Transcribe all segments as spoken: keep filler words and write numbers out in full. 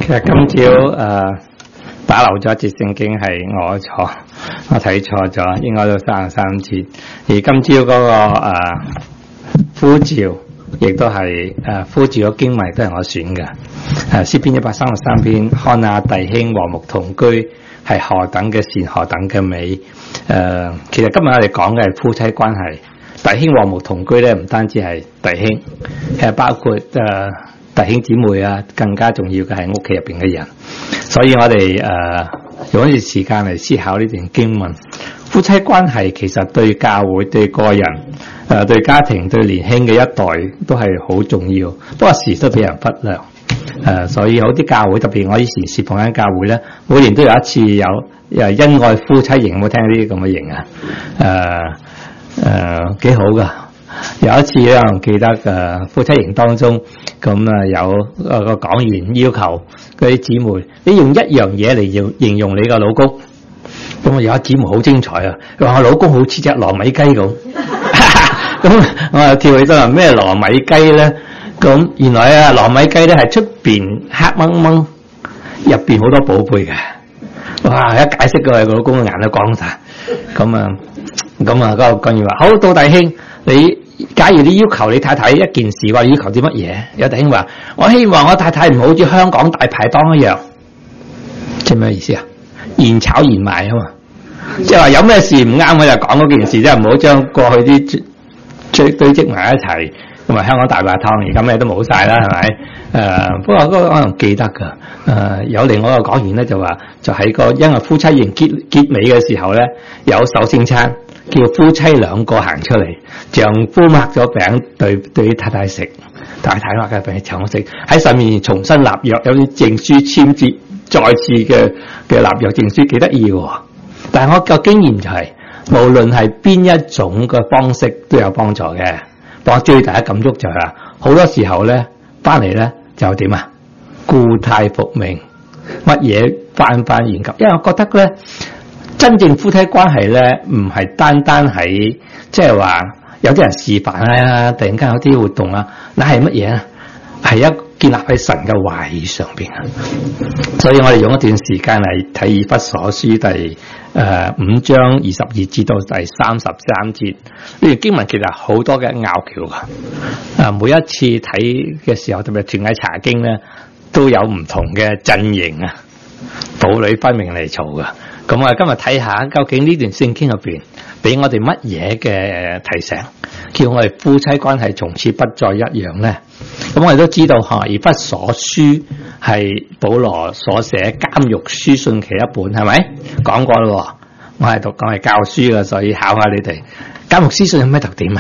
其實今朝誒、呃、打漏咗一節聖經係我錯，我睇錯咗，應該都三十三節。而今朝嗰、那個誒、呃、呼召，亦都係誒、呃、呼召嘅經文都係我選嘅。誒詩篇一百三十三篇，看哪弟兄和睦同居，係何等嘅善，何等嘅美。誒、呃，其實今日我哋講嘅係夫妻關係，弟兄和睦同居咧，唔單止係弟兄，係包括誒。呃弟兄姊妹啊，更加重要嘅係屋企入邊嘅人，所以我哋誒、呃、用一段時間嚟思考呢段經文。夫妻關係其實對教會、對個人、誒、呃、對家庭、對年輕嘅一代都係好重要，不過時都俾人忽略。誒、呃，所以有啲教會，特別我以前侍奉緊教會咧，每年都有一次有誒恩愛夫妻營，有冇聽呢啲咁嘅營啊？誒、呃、誒，幾、呃、好噶！有一次咧，我記得誒夫妻營當中，咁啊有個講員要求嗰啲姊妹，你用一樣嘢嚟形形容你個老公。咁啊有一姊妹好精彩啊，佢話我老公好似隻糯米雞咁。咁我啊跳起身話咩糯米雞咧？咁原來啊糯米雞咧係出邊黑掹掹，入邊好多寶貝嘅。哇！一解釋個老公嘅眼都光晒。咁啊咁啊嗰個講員話：好，到弟兄你。假如你要求你太太一件事，話要求啲乜嘢？有弟兄話：我希望我太太唔好似香港大排檔一樣，即係咩意思啊？現炒現賣啊嘛，即係話有咩事唔啱，我就講嗰件事，即係唔好將過去啲堆堆積埋一齊，咁啊香港大排檔而家咩都冇晒啦，係咪？誒、呃，不過嗰個可能記得噶。誒、呃，有另外一個講員咧就話，就喺個因為夫妻營結結尾嘅時候咧，有手聖餐。叫夫妻兩個行出嚟，丈夫擘咗餅對對太太食，太太擘嘅餅請我食，喺上面重新立約，有啲證書簽字，再次嘅嘅立約證書，幾得意喎！但係我個經驗就係、是，無論係邊一種嘅方式都有幫助嘅。我最大嘅感觸就係、是，好多時候咧翻嚟咧就點啊？故態復萌，乜嘢翻翻原級？因為我覺得咧。真正夫妻關係咧，唔係單單喺即係話有啲人示範啊，突然間有啲活動啊，那係乜嘢啊？係一建立喺神嘅話語上邊啊！所以我哋用一段時間嚟睇以弗所書第誒、呃、五章二十二至到第三十三節呢段經文，其實好多嘅拗撬噶。啊，每一次睇嘅時候，特別團契查經咧，都有唔同嘅陣營啊，父女分明嚟嘈噶。咁我哋今日睇下，究竟呢段聖經入邊俾我哋乜嘢嘅提醒，叫我哋夫妻關係從此不再一樣咧？咁我哋都知道，《以弗所書》係保羅所寫監獄書信其一本，係咪？講過咯，我係讀講係教書嘅，所以考下你哋。監獄書信有咩特點啊？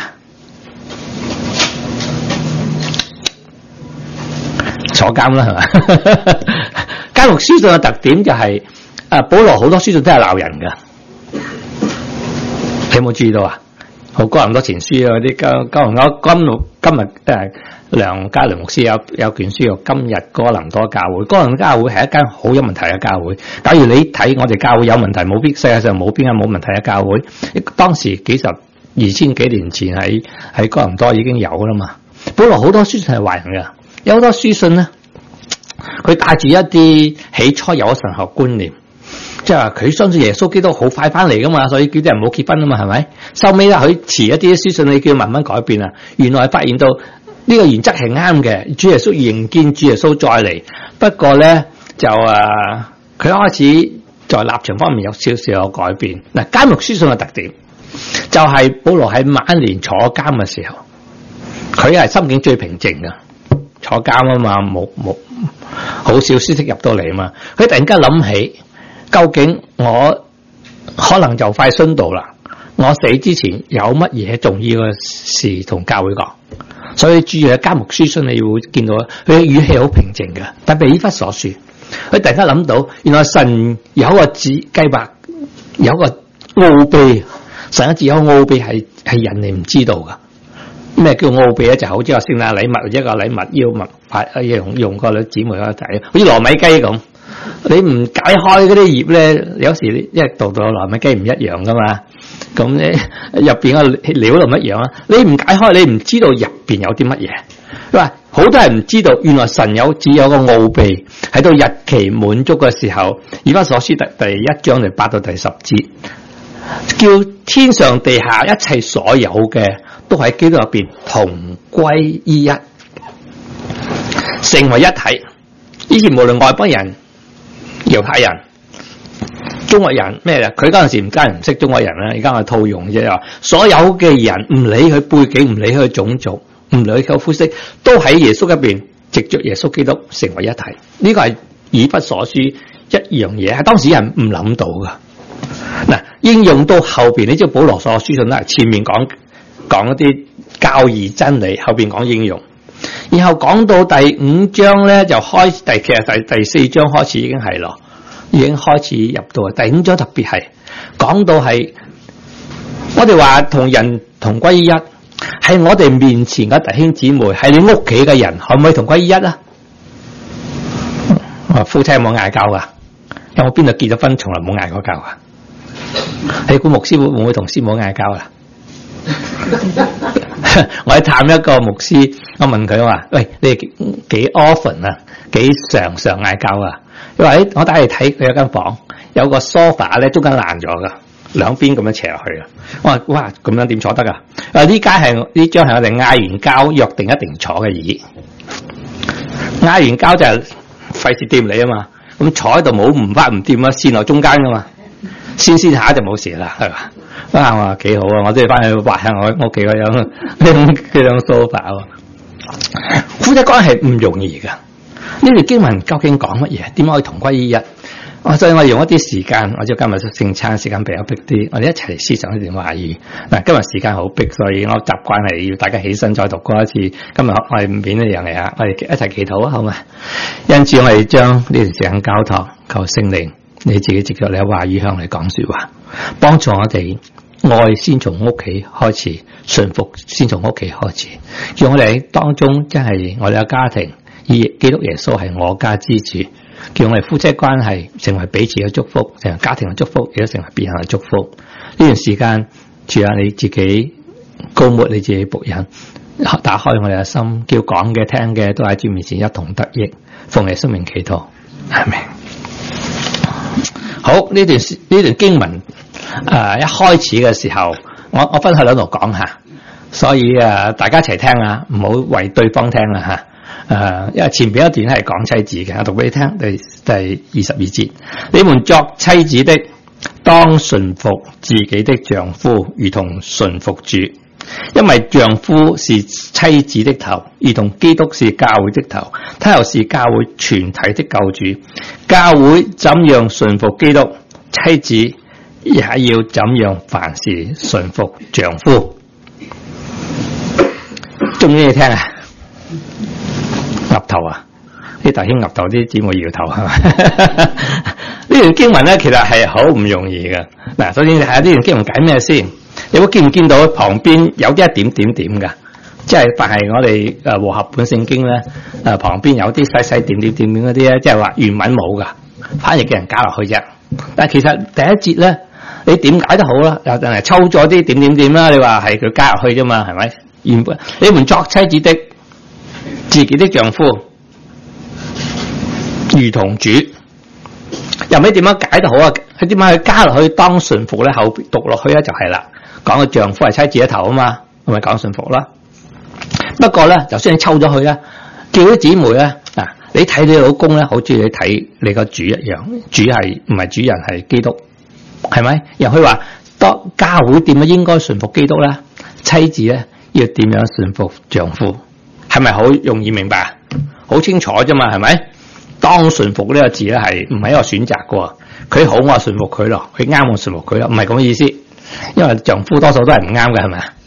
坐監啦，係嘛？監獄書信嘅特點就係、是。啊！保羅好多書信都係鬧人噶，你有冇注意到啊？好哥林多前書啊，啲今今我今日今日誒梁家麟牧師有有卷書叫今日哥林多教會。哥林多教會係一間好有問題嘅教會。假如你睇我哋教會有問題，冇邊世界上冇邊間冇問題嘅教會。當時幾十二千幾年前喺喺哥林多已經有啦嘛。保羅好多書信係壞人噶，有好多書信咧，佢帶住一啲起初有神學觀念。即係話佢相信耶穌基督好快翻嚟噶嘛，所以叫啲人唔好結婚啊嘛，係咪？收尾咧佢遲一啲書信，你叫佢慢慢改變啊。原來發現到呢個原則係啱嘅，主耶穌迎見主耶穌再嚟。不過咧就誒，佢、啊、開始在立場方面有少少有改變。嗱，監獄書信嘅特點就係、是、保羅喺晚年坐監嘅時候，佢係心境最平靜噶，坐監啊嘛，冇冇好少消息入到嚟啊嘛，佢突然間諗起。究竟我可能就快殉道啦？我死之前有乜嘢重要嘅事同教會講？所以注意喺監獄書信，你會見到佢嘅語氣好平靜嘅。特別以弗所書，佢突然間諗到，原來神有個旨計劃，有個奧秘。神一直有奧秘係係人哋唔知道噶。咩叫奧秘咧？就好似話聖誕禮物，一個禮物要物派用用個女姊妹去睇，好似糯米雞咁。你唔解開嗰啲葉咧，有時因為度度糯米雞唔一樣噶嘛，咁咧入邊個料就唔一樣啊！你唔解開，你唔知道入邊有啲乜嘢。佢話好多人唔知道，原來神有只有個奧秘，喺到日期滿足嘅時候，以弗所書第第一章第八到第十節，叫天上地下一切所有嘅都喺基督入邊同歸於一，成為一體。以前無論外邦人、猶太人、中國人咩嘅，佢嗰陣時唔單係唔識中國人啦，而家我套用啫。話所有嘅人唔理佢背景，唔理佢種族，唔理佢膚色，都喺耶穌入邊，藉着耶穌基督成為一體。呢個係以弗所書一樣嘢，係當時人唔諗到噶。嗱，應用到後邊，你知道保羅所書信啦，前面講講一啲教義真理，後邊講應用。然後講到第五章咧，就開第其實第第四章開始已經係咯，已經開始入到第五章，特別係講到係我哋話同人同歸於一，係我哋面前嘅弟兄姊妹，係你屋企嘅人，可唔可以同歸於一啊？夫妻有冇嗌交噶？有冇邊度結咗婚從來冇嗌過交啊？你估牧師會唔會同師母嗌交啊？我去探一個牧師，我問佢話：喂，你哋幾 often 啊？幾常常嗌交啊？佢話：誒，我帶你睇，佢有間房，有個 sofa 咧，中間爛咗噶，兩邊咁樣斜落去啊！我話：哇，咁樣點坐得噶？啊，呢間係呢張係我哋嗌完交約定一定坐嘅椅，嗌完交就係費事掂你啊嘛，咁坐喺度冇唔翻唔掂啊，線落中間噶嘛，先先下就冇事啦，係嘛？啊，我話幾好啊！我都要翻去畫下我屋企嗰樣嗰張 sofa 喎。夫妻關係唔容易噶，呢條經文究竟講乜嘢？點可以同歸於一？所以我用一啲時間，或者今日聖餐時間比較逼啲，我哋一齊嚟思想呢段話語。嗱，今日時間好逼，所以我習慣係要大家起身再讀過一次。今日我哋唔免一樣嚟啊！我哋一齊祈禱啊，好嘛？因此我哋將呢段時間交託，求聖靈你自己藉着你嘅話語向你講說話，幫助我哋愛先從屋企開始，順服先從屋企開始，讓我哋喺當中真係我哋嘅家庭以基督耶穌係我家之主，叫我哋夫妻關係成為彼此嘅祝福，成為家庭嘅祝福，亦都成為別人嘅祝福。呢段時間主啊，你自己膏抹你自己僕人，打開我哋嘅心，叫講嘅聽嘅都喺主面前一同得益，奉你生命祈禱，阿們。好，呢段呢段經文誒、呃，一開始嘅時候，我我分開兩度講下，所以誒、呃、大家一齊聽啊，唔好為對方聽啦吓。誒、呃，因為前邊一段係講妻子嘅，我讀俾你聽，第第二十二節，你們作妻子的，當順服自己的丈夫，如同順服主。因為丈夫是妻子的頭，如同基督是教會的頭，他又是教會全體的救主。教會怎樣順服基督，妻子也要怎樣凡事順服丈夫。中意你聽啊？岌頭啊！啲弟兄岌頭，啲姊妹搖頭係嘛？呢段經文咧，其實係好唔容易嘅。嗱，首先睇下呢段經文解咩先。你會見唔見到旁邊有啲一點點點㗎？即係凡係我哋誒和合本聖經咧，誒旁邊有啲細細點點點點嗰啲咧，即係話原文冇㗎，翻譯嘅人加落去啫。但係其實第一節咧，你點解都好啦，又淨係抽咗啲點點點啦。你話係佢加入去啫嘛，係咪？原本你們作妻子的，自己的丈夫如同主，又唔知點樣解都好啊？佢點解佢加落去當順服咧？後讀落去咧就係啦。講個丈夫係妻子嘅頭啊嘛，係咪講順服啦？不過咧，就算你抽咗佢咧，叫啲姊妹咧，嗱，你睇你老公咧，好似你睇你個主一樣，主係唔係主人係基督，係咪？然後佢話，當教會點樣應該順服基督咧？妻子咧要點樣順服丈夫？係咪好容易明白？好清楚啫嘛，係咪？當順服呢個字咧係唔係一個選擇嘅？佢好我順服佢咯，佢啱我順服佢咯，唔係咁嘅意思。因為丈夫多數都係唔啱嘅，係咪啊？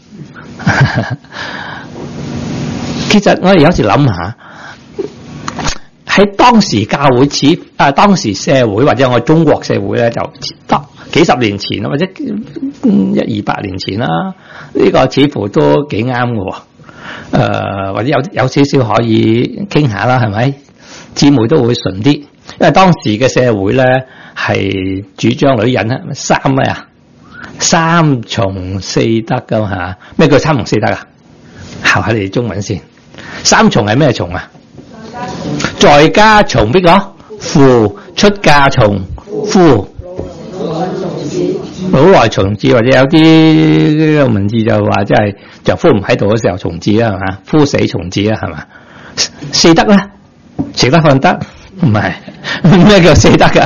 其實我哋有時諗下，喺當時教會似啊，當時社會或者我中國社會咧，就得幾十年前或者一二百年前啦，呢、這個似乎都幾啱嘅。誒、呃，或者有有少少可以傾下啦，係咪？姊妹都會順啲，因為當時嘅社會咧係主張女人咧三咩啊？三從四德噶吓，咩叫三從四德啊？考下你哋中文先。 三從係咩從啊？在家從邊個？父。出嫁從夫。老來從子，或者有啲文字就話即係丈夫唔喺度嘅時候從子啦，係嘛？夫死從子啦，係嘛？四德咧，食得瞓得，唔係咩叫四德噶？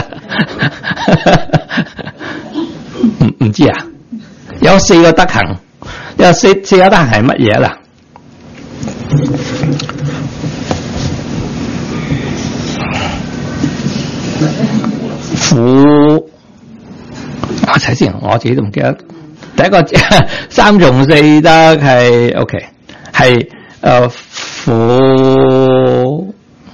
唔唔知啊？有四個德行，有四四個德行係乜嘢啦？父，我睇先，我自己都唔記得。第一個三從四德係 OK， 係誒父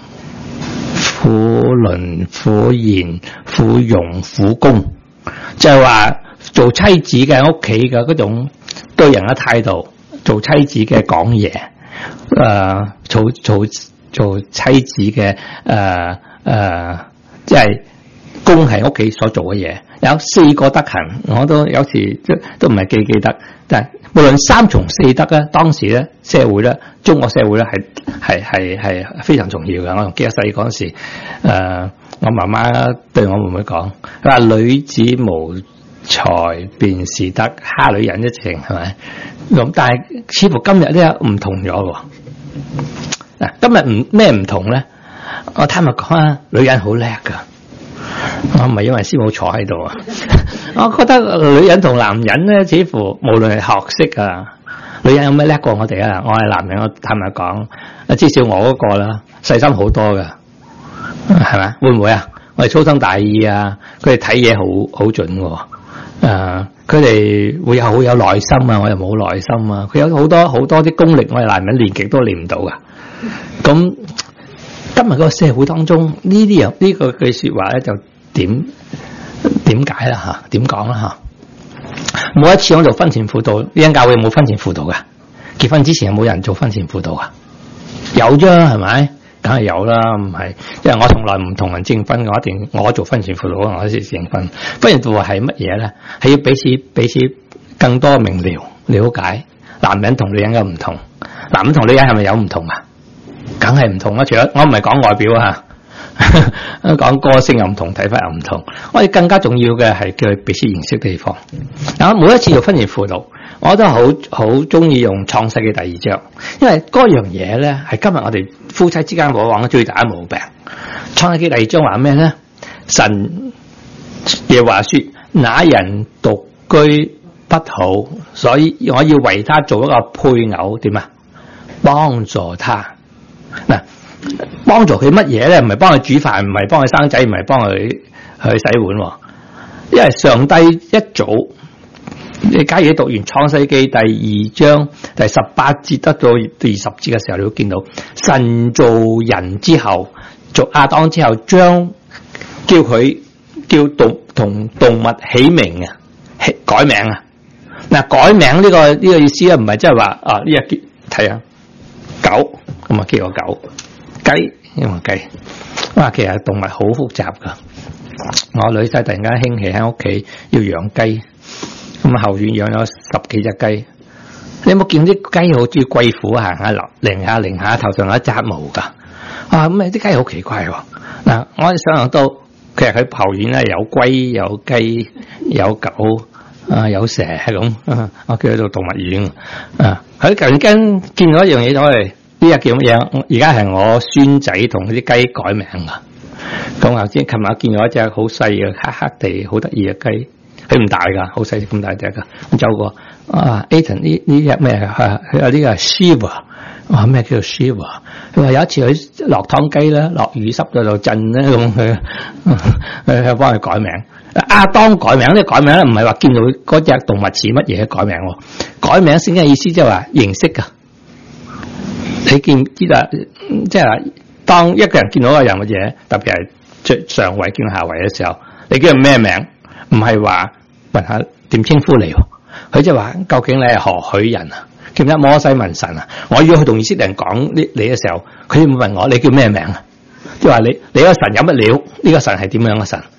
父倫父賢父容父恭，就係話做妻子嘅屋企嘅嗰種對人嘅態度，做妻子嘅講嘢，誒做做做妻子嘅誒誒，即係公係屋企所做嘅嘢。有四個德行，我都有時都都唔係記記得，但係無論三從四德咧，當時咧社會咧，中國社會咧係係係係非常重要嘅。我仲記得細嗰陣時，誒、呃、我媽媽對我妹妹講，佢話女子無才便是德，蝦女人一情，係咪？咁但係似乎今日咧唔同咗喎。嗱，今日唔咩唔同咧？我坦白講啊，女人好叻㗎。我唔係因為師母坐喺度啊，我覺得女人同男人咧，似乎無論係學識啊，女人有咩叻過我哋啊？我係男人，我坦白講，至少我嗰個啦，細心好多噶，係咪？會唔會啊？我哋粗心大意啊，佢哋睇嘢好好準嘅，誒、呃，佢哋會有好有耐心啊，我又冇耐心啊，佢有好多好多啲功力，我哋男人練極都練唔到噶，咁。今日個社會當中呢啲人呢個句說話咧就點點解啦吓？點講啦吓？每一次我做婚前輔導，呢間教會有冇婚前輔導噶？結婚之前有冇人做婚前輔導啊？有啫，係咪？梗係有啦，唔係，因為我從來唔同人證婚，我一定我做婚前輔導，我先證婚。婚前輔導係乜嘢咧？係要彼此彼此更多明了了解，男人同女人嘅唔同，男人同女人係咪有唔同啊？梗係唔同啦，除咗我唔係講外表啊，講個性又唔同，睇法又唔同。我哋更加重要嘅係叫佢彼此認識地方。嗱，每一次做婚前輔導，我都好好中意用創世記第二章，因為嗰樣嘢咧係今日我哋夫妻之間往往最大嘅毛病。創世記第二章話咩咧？神耶和華說：那人獨居不好，所以我要為他做一個配偶，點啊？幫助他。嗱，幫助佢乜嘢咧？唔係幫佢煮飯，唔係幫佢生仔，唔係幫佢去洗碗。因為上帝一早，你假如你讀完創世記第二章第十八節得到第二十節嘅時候，你會見到神造人之後，做亞當之後，將叫佢叫動同動物起名啊，改名啊。嗱，改名呢個呢個意思咧，唔係即係話啊呢日睇下狗。咁啊，叫個狗雞，因為雞哇，其實動物好複雜噶。我女婿突然間興起喺屋企要養雞，咁啊後院養咗十幾隻雞。你有冇見啲雞好似貴婦行下落，擰下擰下，頭上有一紮毛噶？啊，咁啊啲雞好奇怪喎。嗱，我想象到其實佢後院咧有龜、有雞、有狗啊，有蛇咁。我叫佢做動物園啊。佢突然間見到一樣嘢，就係。呢日叫乜嘢？而家係我孫仔同啲雞改名噶。咁頭先，琴日見咗一隻好細嘅黑黑地好得意嘅雞，佢唔大噶，好細咁大隻噶。咁走過啊 ，Aton 呢呢隻咩？佢話呢個係 Shiva， 哇咩叫做 Shiva？ 佢話有一次佢落湯雞啦，落雨濕咗度震咧，咁佢佢佢幫佢改名。亞當改名呢？改名咧唔係話見到嗰隻動物似乜嘢改名，改名先嘅意思即係話認識噶。你見知道，即係當一個人見到一個人嘅嘢，特別係最上位見到下位嘅時候，你叫佢咩名？唔係話問下點稱呼你，佢就話究竟你係何許人啊？記唔記得摩西問神啊？我要去同以色列人講呢你嘅時候，佢會問我你叫咩名啊？即係話你你個神有乜料？呢個神係點樣嘅神？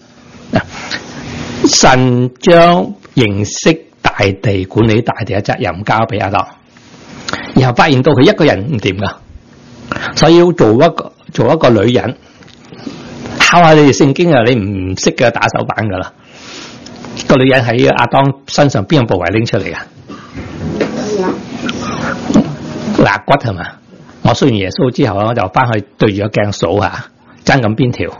神將認識大地、管理大地嘅責任交俾亞當。然後發現到佢一個人唔掂噶， 所以要做一個做一個女人，考下你哋聖經啊，你唔識嘅打手板噶啦。個女人喺亞當身上邊個部位拎出嚟啊？肋骨係嘛？我信完耶穌之後我就翻去對住個鏡數下，爭咁邊條？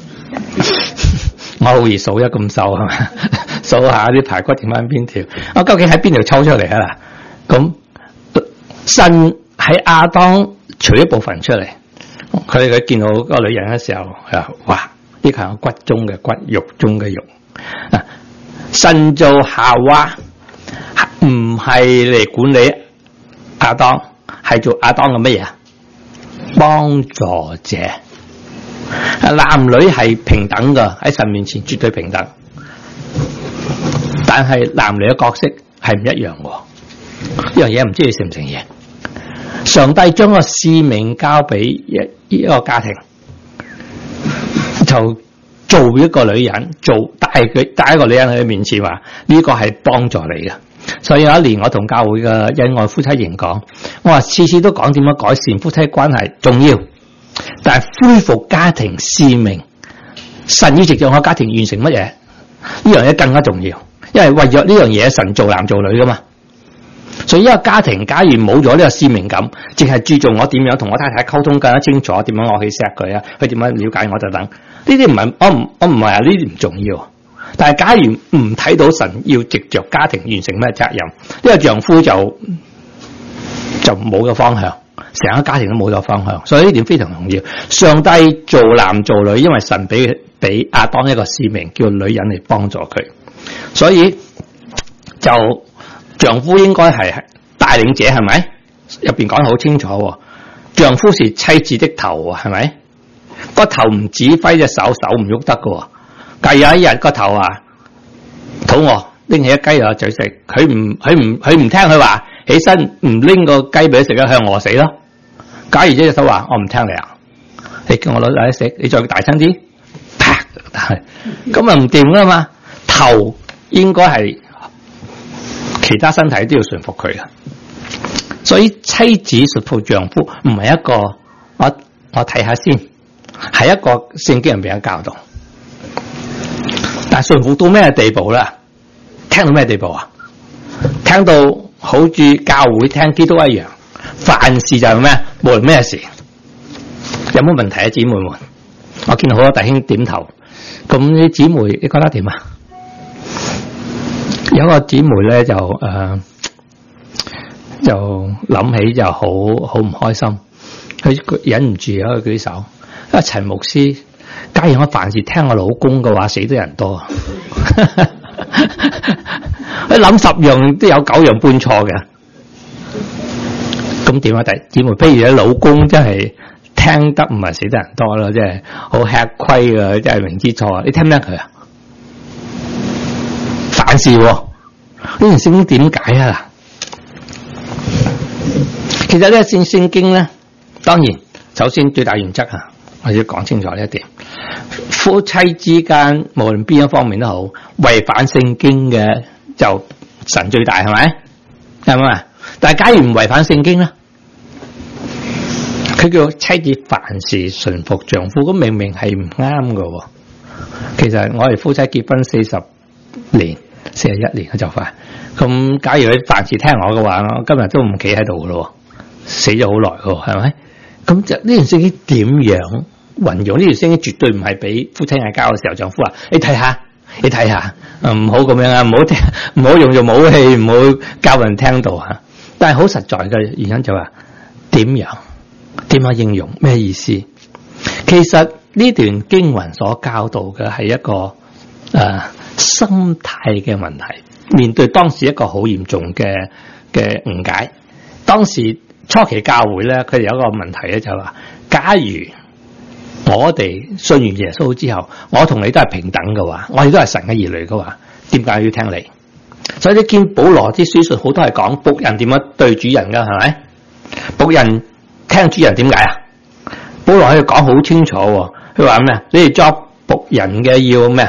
我好易數一咁瘦係嘛？數下啲排骨點翻邊條？我究竟喺邊條抽出嚟啊？嗱，咁神喺亞當取一部分出嚟，佢佢見到個女人嘅時候，佢話：哇！呢個係我骨中嘅骨，肉中嘅肉。啊，神做夏娃唔係嚟管理亞當，係做亞當嘅乜嘢？幫助者。男女係平等㗎，喺神面前絕對平等，但係男女嘅角色係唔一樣喎。呢樣嘢唔知你承唔承認？上帝將個使命交俾一一個家庭，就做一個女人，做帶佢帶一個女人喺佢面前話呢個係幫助你嘅。所以有一年我同教會嘅恩愛夫妻營講，我話次次都講點樣改善夫妻關係重要，但係恢復家庭使命，神要藉著我家庭完成乜嘢？呢樣嘢更加重要，因為為咗呢樣嘢神做男做女噶嘛。所以一個家庭假如冇咗呢個使命感，淨係注重我點樣同我太太溝通更加清楚，點樣我去錫佢啊，佢點樣了解我等等，呢啲唔係我唔我唔係話呢啲唔重要，但係假如唔睇到神要藉着家庭完成咩責任，呢個丈夫就就冇個方向，成個家庭都冇咗方向，所以呢點非常重要。上帝做男做女，因為神俾俾亞當一個使命，叫女人嚟幫助佢，所以就丈夫應該係帶領者，係咪？入邊講得好清楚，丈夫是妻子的頭，係咪？個頭唔指揮隻手，手唔喐得㗎。假如有一日個頭啊肚餓，拎起一雞啊嘴食，佢唔佢唔佢唔聽佢話，起身唔拎個雞俾佢食，向餓死咯。假如呢隻手話我唔聽你啊，你叫我攞嚟食，你再大聲啲，啪，咁啊唔掂噶嘛。頭應該係其他身體都要順服佢嘅，所以妻子順服丈夫唔係一個我我睇下先，係一個聖經人俾嘅教導。但係順服到咩地步咧？聽到咩地步啊？聽到好似教會聽基督一樣，凡事就係咩？無論咩事，有冇問題啊？姊妹們，我見到好多弟兄點頭，咁啲姊妹你覺得點啊？有一個姊妹咧就誒、呃、就諗起就好好唔開心，佢忍唔住啊，佢舉手，啊陳牧師，假如我凡事聽我老公嘅話，死得人多啊！佢諗十樣都有九樣半錯嘅，咁點啊？弟姊妹，譬如你老公真係聽得唔係死得人多咯，即係好吃虧啊，真係明知錯啊！你聽唔聽佢啊？凡事喎，呢件聖經點解啊？其實呢個聖聖經咧，當然首先最大原則啊，我要講清楚呢一點。夫妻之間無論邊一方面都好，違反聖經嘅就神最大，係咪？係咪啊？但係假如唔違反聖經咧，佢叫妻子凡事順服丈夫，咁明明係唔啱㗎。其實我哋夫妻結婚四十年。四十一年就快，咁假如佢凡事聽我嘅話，我今日都唔企喺度噶咯，死咗好耐咯，係咪？咁就呢條聖經點樣運用？呢條聖經絕對唔係俾夫妻嗌交嘅時候，丈夫話：你睇下，你睇下，唔好咁樣啊，唔好聽，唔好用做武器，唔好教人聽到吓。但係好實在嘅原因就話、是、點樣？點樣應用？咩意思？其實呢段經文所教導嘅係一個誒。呃心態嘅問題，面對當時一個好嚴重嘅嘅誤解。當時初期教會咧，佢哋有一個問題咧，就係話：假如我哋信完耶穌之後，我同你都係平等嘅話，我哋都係神嘅兒女嘅話，點解要聽你？所以你見保羅啲書信好多係講僕人點樣對主人噶，係咪？僕人聽主人點解啊？保羅喺度講好清楚，佢話咩？你哋作僕人嘅要咩？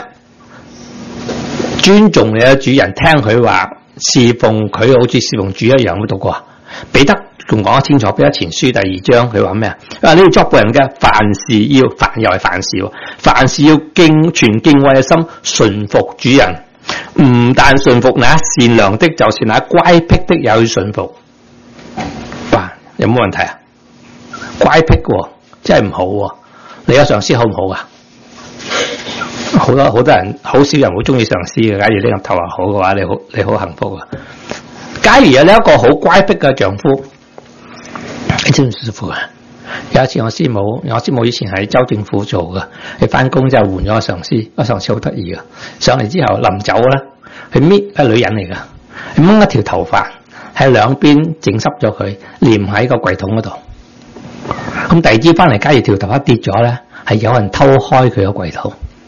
尊重你嘅主人，聽佢話，侍奉佢好似侍奉主一樣。都讀過彼得仲講得清楚，彼得前書第二章佢話咩啊？啊，你要作僕人嘅，凡事要凡又係凡事喎，凡事要敬全敬畏嘅心，順服主人。唔但順服那善良的，就是那乖僻的也要順服。哇，有冇問題啊？乖僻喎，真係唔好喎。你有上司好唔好啊？好多好多人，好少人好中意上司嘅。假如呢個頭話好嘅話，你好你好幸福啊！假如有呢一個好乖僻嘅丈夫，你知唔知舒服啊？有一次我師母，我師母以前喺州政府做嘅，佢翻工之後換咗個上司，個上司好得意噶，上嚟之後臨走啦，佢搣係女人嚟噶，佢掹一條頭髮喺兩邊整濕咗佢，黏喺個櫃桶嗰度。咁第二朝翻嚟，假如條頭髮跌咗咧，係有人偷開佢個櫃桶。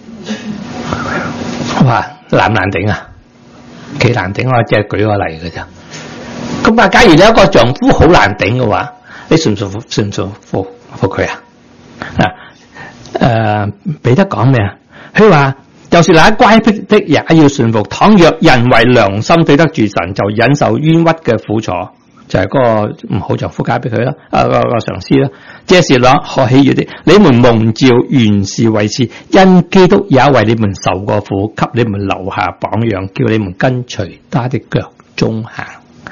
哇，難唔難頂啊？幾難頂，我只係舉個例嘅咋。咁啊，假如你一個丈夫好難頂嘅話，你順唔順服？順唔順服服佢啊？嗱，誒，彼得講咩啊？佢話，就是那乖僻的也要順服。倘若人為良心對得住神，就忍受冤屈嘅苦楚，就係、是、嗰個唔好丈夫交俾佢啦，啊個個上司啦。這是那可喜悅的，你們蒙召原是為此，因基督也為你們受過苦，給你們留下榜樣，叫你們跟隨他的腳蹤行。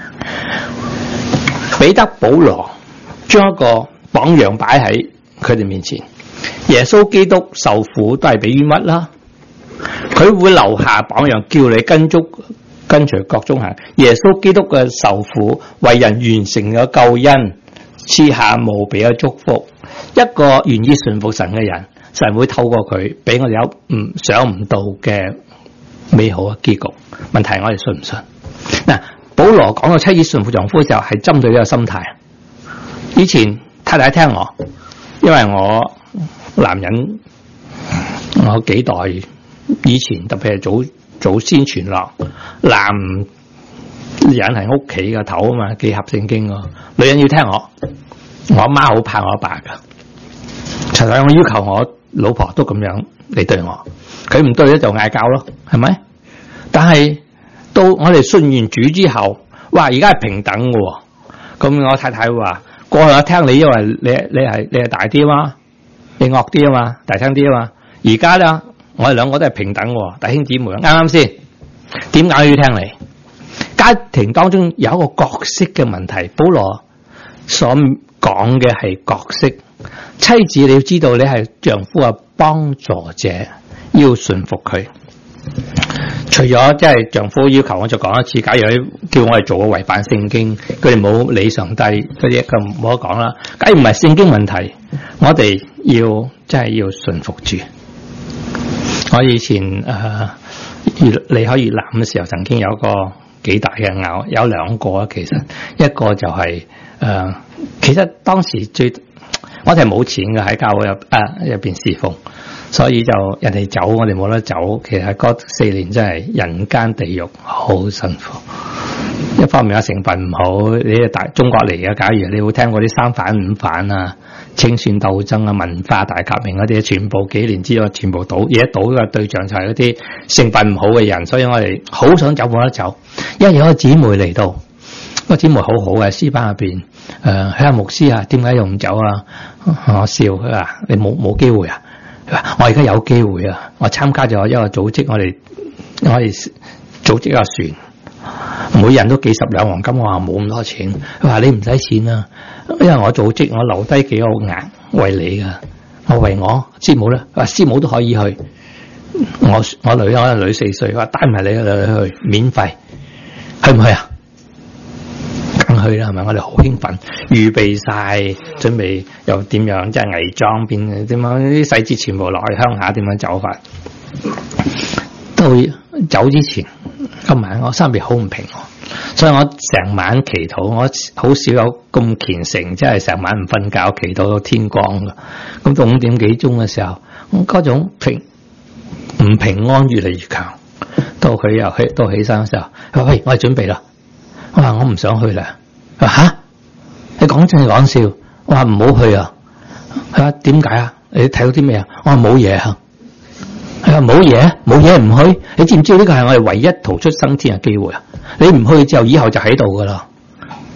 彼得保羅將一個榜樣擺喺佢哋面前，耶穌基督受苦都係俾冤屈啦，佢會留下榜樣，叫你跟足跟隨腳蹤行。耶穌基督嘅受苦為人完成咗救恩，賜下無比嘅祝福。一個願意順服神嘅人，神會透過佢俾我哋有唔想唔到嘅美好嘅結局。問題係我哋信唔信？嗱，保羅講到妻子順服丈夫嘅時候，係針對呢個心態。以前太太聽我，因為我男人，我幾代以前特別係祖祖先傳落，男人係屋企嘅頭啊嘛，幾合聖經啊。女人要聽我，我阿媽好怕我阿爸噶，實際我要求我老婆都咁樣嚟對我，佢唔對咧就嗌交咯，係咪？但係到我哋信完主之後，哇！而家係平等嘅，咁我太太話：過去我聽你，因為你你係你係大啲啊嘛，你惡啲啊嘛，大聲啲啊嘛。而家咧，我哋兩個都係平等嘅，弟兄姊妹，啱啱先？點解要聽你？家庭當中有一個角色嘅問題，保羅所講嘅係角色。妻子你要知道，你係丈夫嘅幫助者，要順服佢。除咗即係丈夫要求，我就講一次。假如佢叫我哋做個違反聖經，佢哋冇理上帝嗰啲，咁冇得講啦。假如唔係聖經問題，我哋要即係要順服住。我以前誒離開越南嘅時候，曾經有個幾大嘅拗，有兩個啊。其實一個就係、是、誒、呃，其實當時最我哋係冇錢嘅，喺教會入啊入邊侍奉。所以就人哋走，我哋冇得走。其實嗰四年真係人間地獄，好辛苦。一方面嘅成分唔好，你係大中國嚟嘅。假如你會聽過啲三反五反啊、清算鬥爭啊、文化大革命嗰啲，全部幾年之後全部倒，而家倒嘅對象就係嗰啲成分唔好嘅人。所以我哋好想走冇得走。因為有個姊妹嚟到，個姊妹好好嘅，詩班入邊誒，佢話牧師啊，點解又唔走啊？我笑佢話：你冇冇機會啊？我而家有機會啊！我參加咗一個組織，我哋我哋組織一個船，每人都幾十兩黃金。我話冇咁多錢，佢話你唔使錢啊，因為我組織我留低幾個額為你噶，我為我師母咧，話師母都可以去。我我女可能女四歲，話帶埋你去去免費，去唔去啊？梗去啦，係咪？我哋好興奮，預備晒，準備又點樣？即係偽裝變點樣？啲細節全部落去鄉下點樣走法？到走之前，今晚我心入邊好唔平，所以我成晚祈禱。我好少有咁虔誠，即係成晚唔瞓覺祈禱到天光噶。咁到五點幾鐘嘅時候，嗰種平唔平安越嚟越強。到佢又起到起身嘅時候，佢話：喂，我係準備啦。我話我唔想去啦。佢話吓，你講真係講笑。我話唔好去啊。佢話點解啊？你睇到啲咩啊？我話冇嘢啊。佢話冇嘢，冇嘢唔去。你知唔知呢個係我哋唯一逃出生天嘅機會啊？你唔去之後，以後就喺度噶啦。你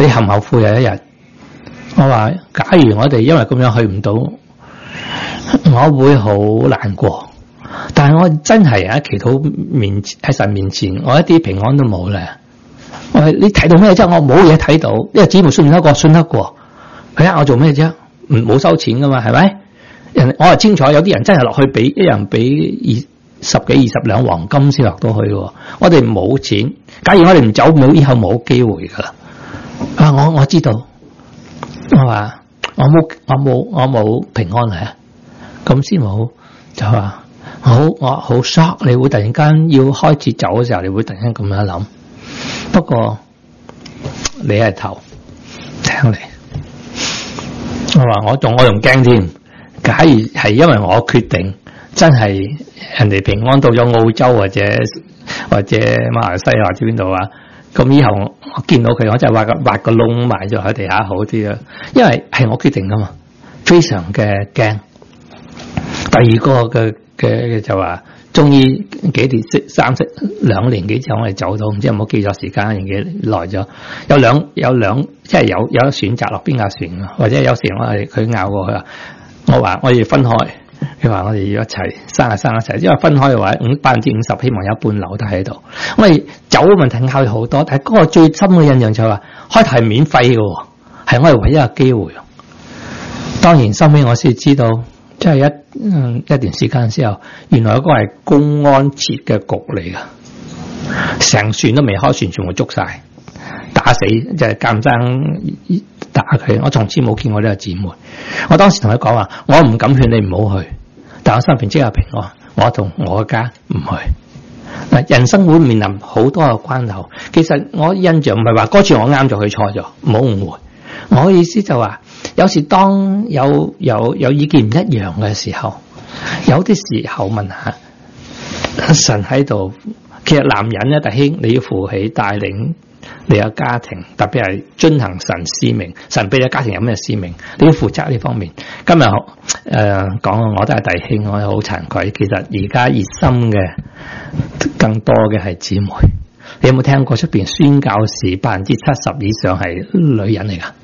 你後唔後悔有一日？我話假如我哋因為咁樣去唔到，我會好難過。但係我真係喺祈禱面喺神面前，我一啲平安都冇咧。我話你睇到咩啫？我冇嘢睇到，因為姊妹信唔得過，信得過。佢呃我做咩啫？唔冇收錢噶嘛，係咪？人我係清楚，有啲人真係落去俾一人俾二十幾二十兩黃金先落到去喎。我哋冇錢，假如我哋唔走，冇以後冇機會噶啦。啊，我我知道，我話我冇我冇我冇平安啊，咁先冇就話好我好 shock，你會突然間要開始走嘅時候，你會突然間咁樣諗。不過你係頭聽嚟，我話我仲我仲驚添。假如係因為我決定，真係人哋平安到咗澳洲或者或者馬來西亞或者邊度啊，咁以後我見到佢，我真係挖個挖個窿埋咗喺地下好啲啦。因為係我決定噶嘛，非常嘅驚。第二個嘅嘅就話，終於幾年三四兩年幾之後我哋走到，唔知有冇記咗時間，年幾耐咗。有兩有兩即係有有得選擇落邊架船啊，或者有時我係佢拗過去啊。我話我要分開，佢話我哋要一齊生啊生一齊，因為分開嘅話五百分之五十希望有一半留低喺度。我哋走嘅問題拗好多，但係嗰個最深嘅印象就係話開頭係免費嘅，係我哋唯一嘅機會。當然收尾我先知道，即係一嗯一段時間之後，原來嗰個係公安設嘅局嚟噶，成船都未開船，全部捉晒打死，就係監生打佢。我從此冇見過呢個姊妹。我當時同佢講話，我唔敢勸你唔好去，但我身邊即係平安，我同我嘅家唔去。嗱，人生會面臨好多嘅關口。其實我印象唔係話嗰次我啱咗，佢錯咗，唔好誤會。我嘅意思就話，有時當有有有意見唔一樣嘅時候，有啲時候問下神喺度。其實男人咧，弟兄你要負起帶領你有家庭，特別係遵行神使命。神俾你家庭有咩使命，你要負責呢方面。今日誒講，我都係弟兄，我係好慚愧。其實而家熱心嘅更多嘅係姊妹。你有冇聽過出邊宣教士百分之七十以上係女人嚟噶？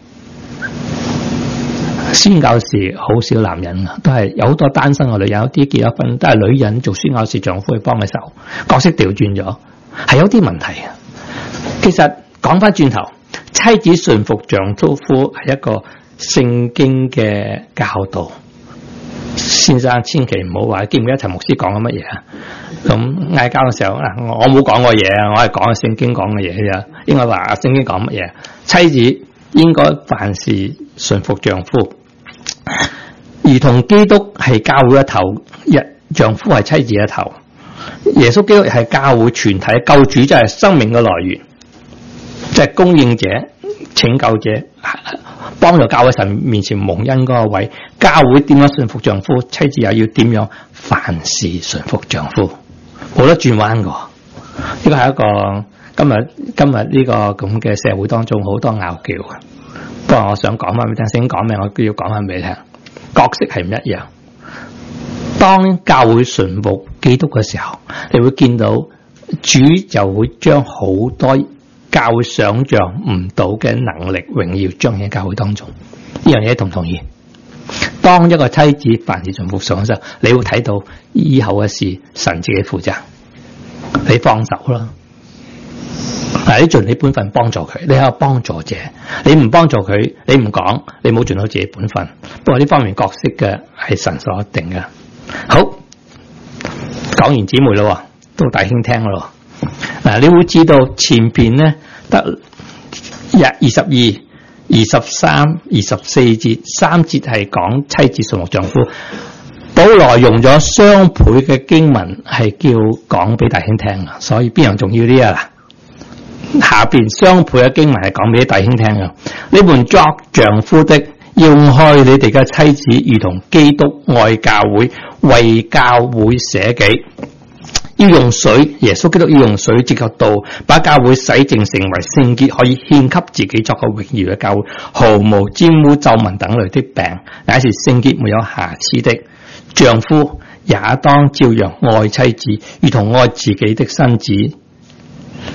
宣教士好少男人啊，都係有好多單身嘅女人，有啲結咗婚都係女人做宣教士，丈夫去幫佢手，角色調轉咗，係有啲問題嘅。其實講翻轉頭，妻子順服丈夫係一個聖經嘅教導。先生千祈唔好話，記唔記得陳牧師講緊乜嘢啊？咁嗌交嘅時候，我我冇講過嘢啊，我係講聖經講嘅嘢啫。應該話聖經講乜嘢？妻子應該凡事順服丈夫，如同基督係教會嘅頭，日丈夫係妻子嘅頭。耶穌基督係教會全體救主，即係生命嘅來源，即係供應者、拯救者，幫助教會神面前蒙恩嗰個位。教會點樣順服丈夫，妻子又要點樣凡事順服丈夫，冇得轉彎㗎。呢個係一個今日今日呢個咁嘅社會當中好多拗撬嘅。不過我想講翻俾你聽，聖經講咩，我都要講翻俾你聽。角色係唔一樣。當教會順服基督嘅時候，你會見到主就會將好多教會想象唔到嘅能力榮耀彰顯喺教會當中。呢樣嘢同唔同意？當一個妻子凡事順服上嘅時候，你會睇到以後嘅事神自己負責，你放手啦。嗱，你盡你本分幫助佢，你係個幫助者。你唔幫助佢，你唔講，你冇盡到自己本分。不過呢方面角色嘅係神所定嘅。好，講完姊妹咯，到弟兄聽咯。嗱，你會知道前邊咧得日二十二、二十三、二十四節，三節係講妻子順服丈夫。保羅用咗雙倍嘅經文係叫講俾弟兄聽啊，所以邊樣重要啲啊？下邊雙倍嘅經文係講俾弟兄聽嘅。你們作丈夫的，要愛你哋嘅妻子，如同基督愛教會，為教會捨己。要用水，耶穌基督要用水藉着道，把教會洗淨成為聖潔，可以獻給自己作個榮耀嘅教會，毫無沾污、皺紋等類的病，乃是聖潔沒有瑕疵的。丈夫也當照樣愛妻子，如同愛自己的身子。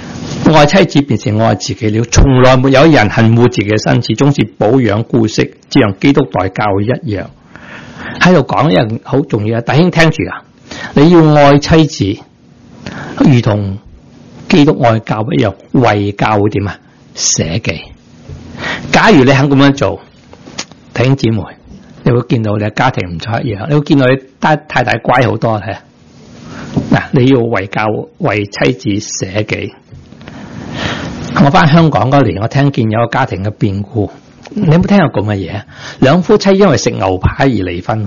愛妻子便是愛自己了，從來沒有人恨惡自己嘅身子，總是保養顧惜，只像基督待教會一樣。喺度講一樣好重要嘅，弟兄聽住啊！你要愛妻子，如同基督愛教會一樣，為教會點啊？捨己。假如你肯咁樣做，弟兄姊妹，你會見到你嘅家庭唔再一樣，你會見到你太太太乖好多係。嗱，你要為教為妻子捨己。我翻香港嗰年，我聽見有個家庭嘅變故，你有冇聽過咁嘅嘢？兩夫妻因為食牛扒而離婚。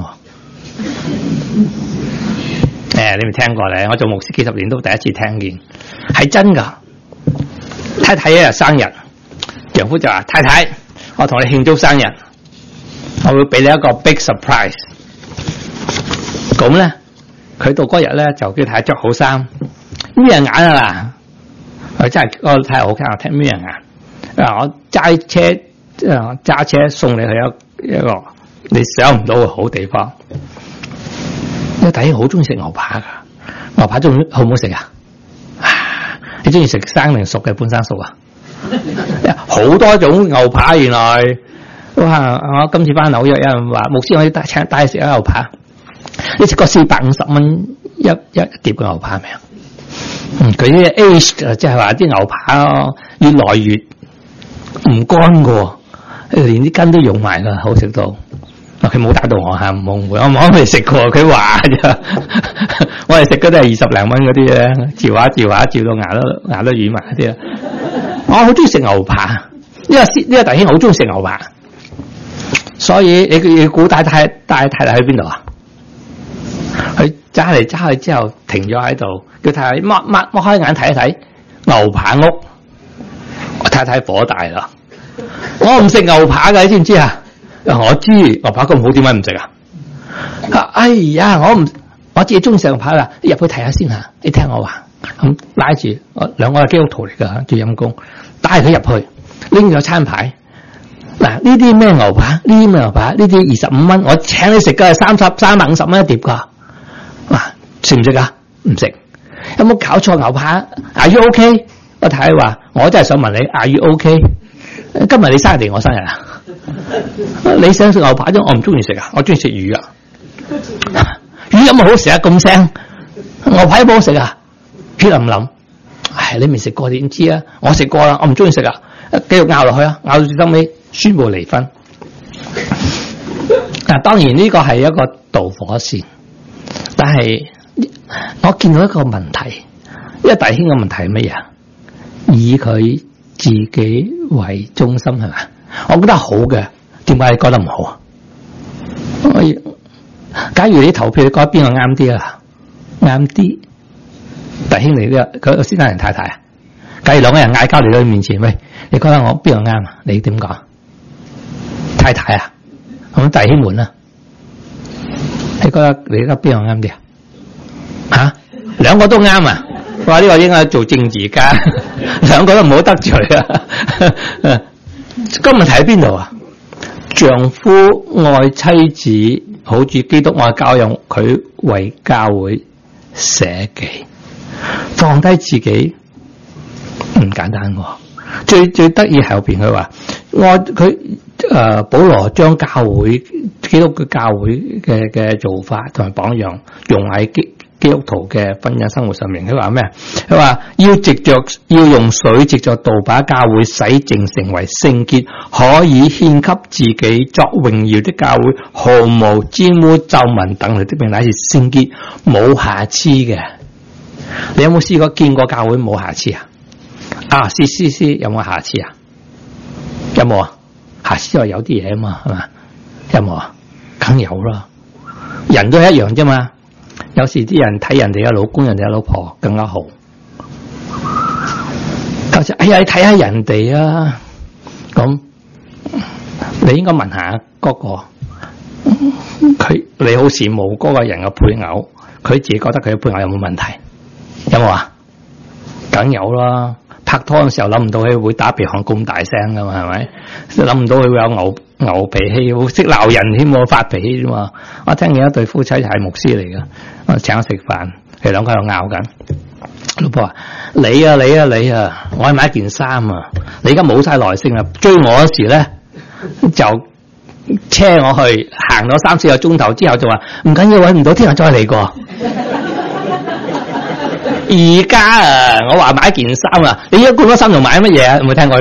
誒，你未聽過咧？我做牧師幾十年都第一次聽見，係真噶。太太一日生日，丈夫就話：太太，我同你慶祝生日，我會俾你一個 big surprise。咁咧，佢到嗰日咧就叫太太着好衫，眯人眼啊啦！我真係嗰個太太好聽，我聽眯人眼。啊，我揸車誒揸車送你去一一個你想唔到嘅好地方。因為弟兄好中意食牛扒噶，牛扒中好唔好食啊？你中意食生定熟嘅半生熟啊？好多種牛扒，原來哇！我今次翻紐約，有人話牧師，我要帶請帶你食一牛扒。你食過四百五十蚊一一碟嘅牛扒未啊？嗯，佢啲 age 即係話啲牛扒咯，越來越唔乾噶，連啲筋都溶埋啦，好食到。佢冇帶到我嚇，唔會，我我未食過。佢話咋，我哋食嗰啲係二十零蚊嗰啲咧，嚼下嚼下嚼到牙都牙都軟埋嗰啲啊！我好中意食牛扒，呢個呢個弟兄好中意食牛扒，所以你你估帶太帶太太去邊度啊？佢揸嚟揸去之後停咗喺度，叫太太擘擘擘開眼睇一睇牛扒屋。我太太火大啦！我唔食牛扒㗎，你知唔知啊？我知牛扒咁好，點解唔食啊？哎呀，我唔我自己中意食牛扒啦，入去睇下先吓。你聽我話，咁拉住我兩個係基督徒嚟噶，最陰公，帶佢入去，拎咗餐牌。嗱，呢啲咩牛扒？呢啲咩牛扒？呢啲二十五蚊，我請你食嘅係三十三百五十蚊一碟噶。嗱，食唔食啊？唔食。有冇搞錯？牛扒？Are you OK？我太太話，我真係想問你 ，Are you OK？今日你生日定我生日啊？你想食牛扒啫，我唔中意食啊，我中意食魚啊。魚有冇好食啊？咁腥，牛扒有冇好食啊？佢諗諗，唉，你未食過點知啊？我食過啦，我唔中意食啊，繼續拗落去啊，拗到最後尾宣布離婚。嗱，當然呢個係一個導火線，但係我見到一個問題，因為弟兄嘅問題係乜嘢？以佢自己為中心係咪？我覺得好嘅，點解你覺得唔好啊？假如你投票，你覺得邊個啱啲啊？啱啲，弟兄嚟呢個佢先生人太太啊？假如兩個人嗌交嚟到你面前，喂，你覺得我邊個啱啊？你點講？太太啊，咁弟兄們啊，你覺得你覺得邊個啱啲啊？吓，兩個都啱啊！哇，呢個應該做政治家，兩個都唔好得罪啊！個問題喺邊度啊？丈夫愛妻子，好似基督愛教養，佢為教會捨己，放低自己唔簡單喎。最最得意後邊佢話，我佢誒保羅將教會基督嘅教會嘅嘅做法同埋榜樣用喺基基督徒嘅婚姻生活上面。佢話咩？佢話要藉着要用水藉着道把教會洗淨成為聖潔，可以獻給自己作榮耀的教會，毫無沾污皺紋等類的病，乃是聖潔冇瑕疵嘅。你有冇試過見過教會冇瑕疵啊？啊，C C C 有冇瑕疵啊？有冇啊？瑕疵話有啲嘢啊嘛，係嘛？有冇啊？梗有啦，人都係一樣啫嘛。有時啲人睇人哋嘅老公、人哋嘅老婆更加好。就係哎呀，你睇下人哋啊，咁你應該問下嗰個，佢你好羨慕嗰個人嘅配偶，佢自己覺得佢嘅配偶有冇問題？有冇啊？梗有啦。拍拖嘅時候諗唔到佢會打鼻鼾咁大聲噶嘛，係咪？諗唔到佢會有牛牛脾氣，會識鬧人添喎，發脾氣啫嘛。我聽見一對夫妻係牧師嚟噶，我請我食飯，佢兩個喺度拗緊。老婆話： 你啊你啊你啊，我係買一件衫啊，你而家冇晒耐性啦，追我嗰時咧就車我去，行咗三四個鐘頭之後就話唔緊要，搵唔到聽日再嚟過。而家啊，我話買一件衫啊，你而家換咗衫仲買乜嘢啊？有冇聽過呢